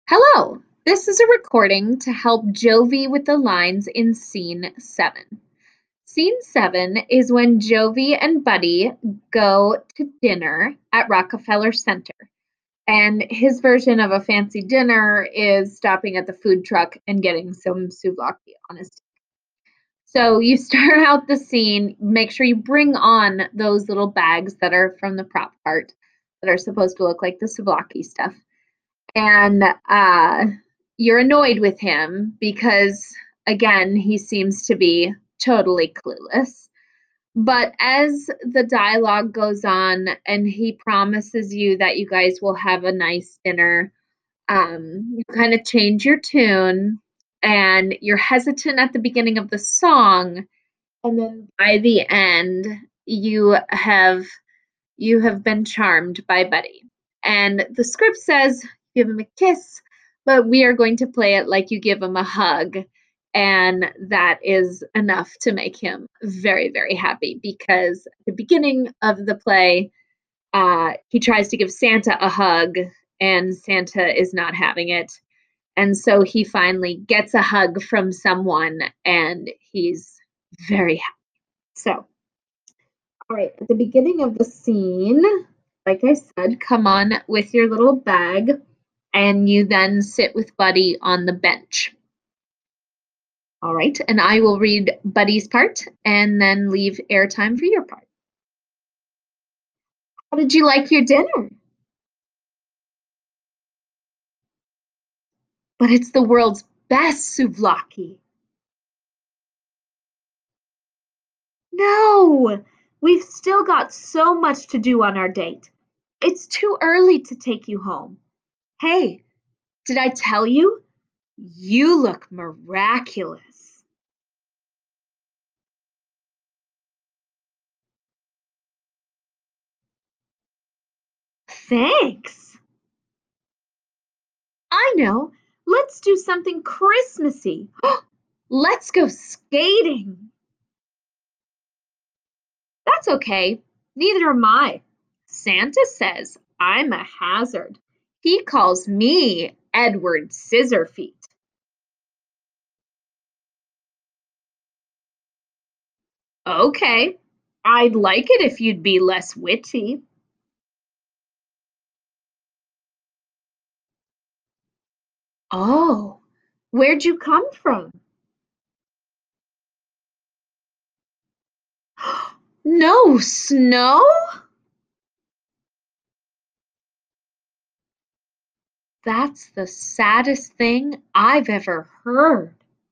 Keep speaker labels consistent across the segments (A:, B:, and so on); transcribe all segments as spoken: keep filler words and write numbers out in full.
A: Hello, this is a recording to help Jovi with the lines in scene seven. Scene seven is when Jovi and Buddy go to dinner at Rockefeller Center. And his version of a fancy dinner is stopping at the food truck and getting some souvlaki on his. So you start out the scene, make sure you bring on those little bags that are from the prop cart that are supposed to look like the souvlaki stuff. And uh, you're annoyed with him because, again, he seems to be totally clueless. But as the dialogue goes on and he promises you that you guys will have a nice dinner, um, you kind of change your tune and you're hesitant at the beginning of the song. And then by the end, you have you have been charmed by Buddy. And the script says give him a kiss, but we are going to play it like you give him a hug. And that is enough to make him very, very happy because at the beginning of the play, uh, he tries to give Santa a hug, and Santa is not having it. And so he finally gets a hug from someone, and he's very happy. So, all right, at the beginning of the scene, like I said, come on with your little bag, and you then sit with Buddy on the bench. All right, and I will read Buddy's part and then leave airtime for your part. How did you like your dinner? But it's the world's best souvlaki. No, we've still got so much to do on our date. It's too early to take you home. Hey, did I tell you? You look miraculous. Thanks. I know. Let's do something Christmassy. Let's go skating. That's okay. Neither am I. Santa says I'm a hazard. He calls me Edward Scissorfeet. Okay. I'd like it if you'd be less witty. Oh, where'd you come from? No snow? That's the saddest thing I've ever heard.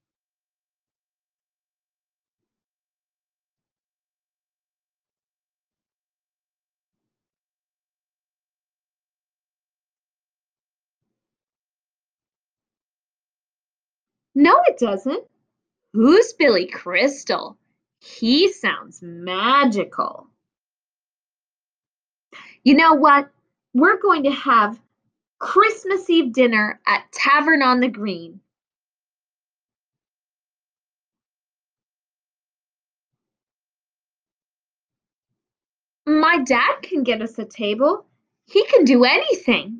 A: No, it doesn't. Who's Billy Crystal? He sounds magical. You know what? We're going to have Christmas Eve dinner at Tavern on the Green. My dad can get us a table. He can do anything.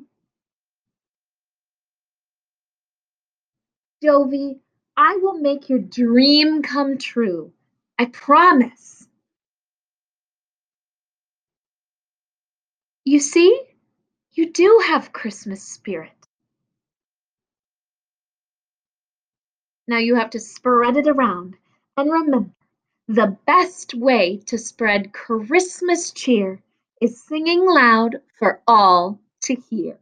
A: Jovi, I will make your dream come true. I promise. You see, you do have Christmas spirit. Now you have to spread it around. And remember, the best way to spread Christmas cheer is singing loud for all to hear.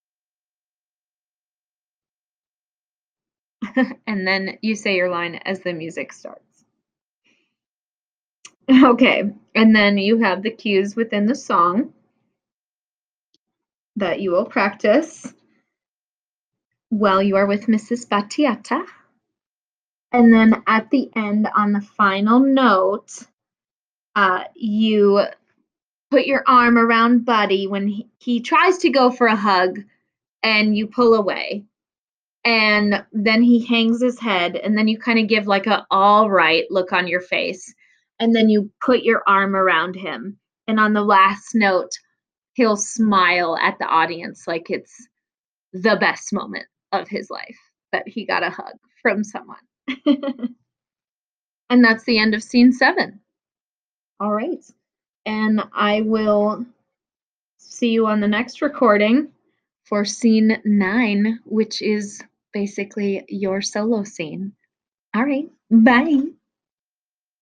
A: And then you say your line as the music starts. Okay, and then you have the cues within the song that you will practice while you are with Missus Battietta. And then at the end, on the final note, uh, you put your arm around Buddy when he, he tries to go for a hug and you pull away. And then he hangs his head, and then you kind of give like a all right look on your face. And then you put your arm around him. And on the last note, he'll smile at the audience like it's the best moment of his life that he got a hug from someone. And that's the end of scene seven. All right. And I will see you on the next recording for scene nine, which is basically your solo scene. All right. Bye.